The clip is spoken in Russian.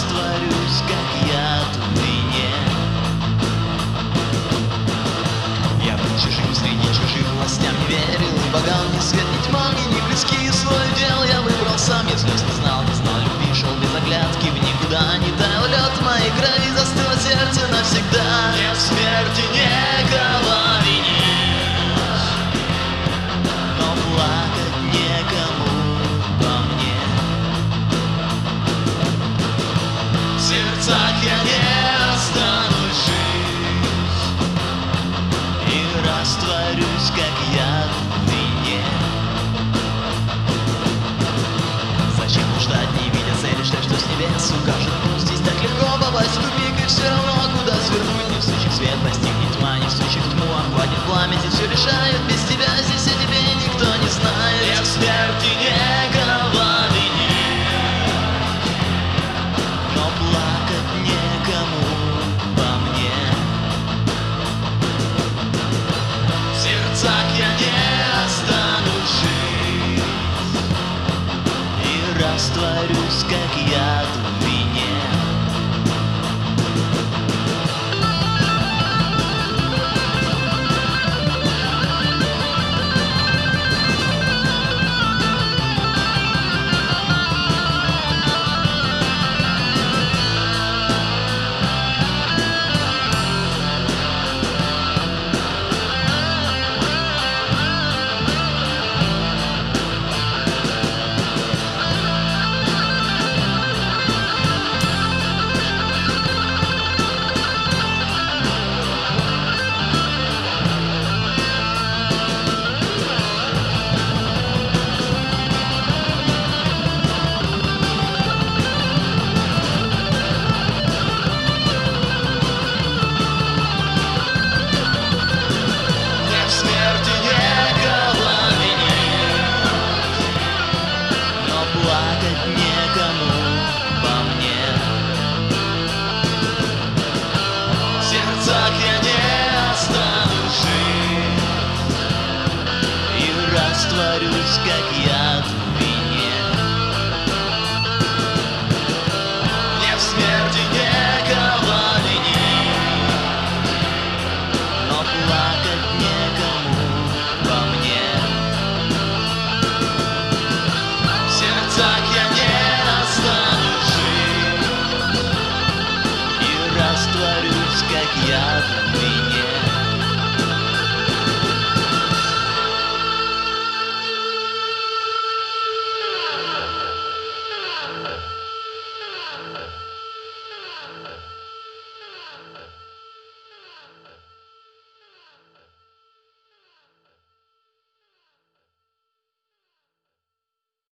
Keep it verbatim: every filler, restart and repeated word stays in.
растворюсь, как яд в вине. Я был чужим среди чужих, властям не верил, ни богам, ни свет, ни тьма мне не близки. Свой дел я выбрал сам, я слез не знал, не знал любви, шел без оглядки в никуда. Не таял лед в моей крови, застыло сердце навсегда. Нет в смерти никого винить, но плакать некому по мне. В сердцах я не останусь жить и растворюсь, как яд в вине. Зачем ждать, не видя цели, что, что с небес укажет путь? Здесь так легко попасть в тупик, и все равно куда свернуть. Не в случае свет постигнет тьма, не в случае тьму охватит пламя. Здесь все решает без тебя, здесь о тебе никто не знает. Нет в смерти никого винить, но плакать некому по мне. В сердцах я не останусь жить и растворюсь, как яд в вине. Плакать некому по мне. В сердцах я не останусь жить и растворюсь, как яд в вине. Мне в смерти некого винить, но плакать некому по мне. Так я не останусь жить и растворюсь, как яд.